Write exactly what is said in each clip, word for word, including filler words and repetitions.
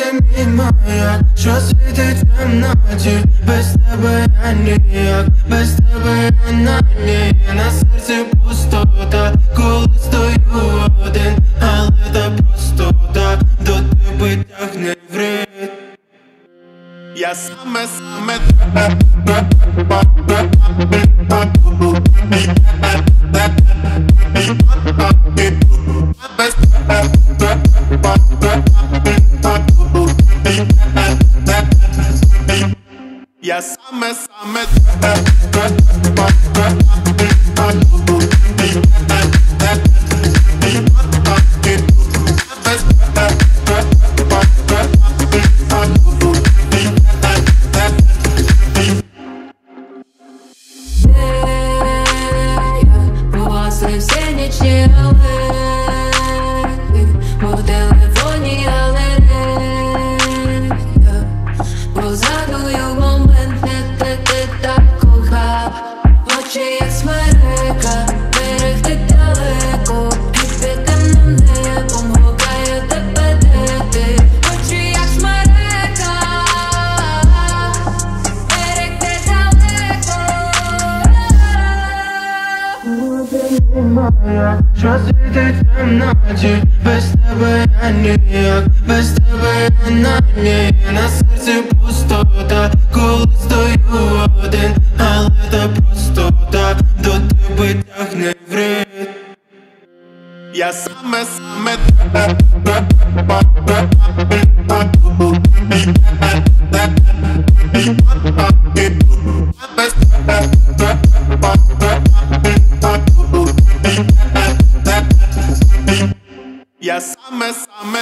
мій маяк, що світить в темноті. Без тебе я ніяк, без тебе я на ній. На серці пустота, коли стою один, але та простота до тебе тягне в рід. Я саме, саме Я саме, саме Все нічні галереї, по телефоні галерея. Позадую момент, не ти, ти так кохав. Очі як смерека, берегти далеко. Під темним небом гукає тебе, де ти. Очі як смерека, берегти далеко. Моя, що світить в темноті. Без тебе я ніяк, без тебе я на ній. На серці пустота, коли стою один, але та простота до тебе тягне в рід. Я саме, саме Я саме, саме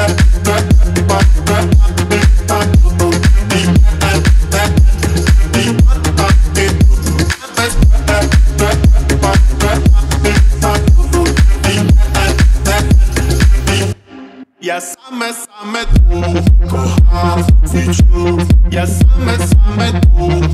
Я саме, саме тут кохав, відчув. Я саме, саме тут